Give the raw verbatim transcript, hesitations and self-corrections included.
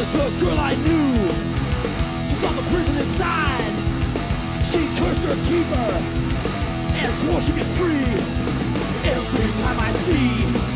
was the girl I knew. She saw the prison inside. She cursed her keeper and swore she'd get free. Every time I see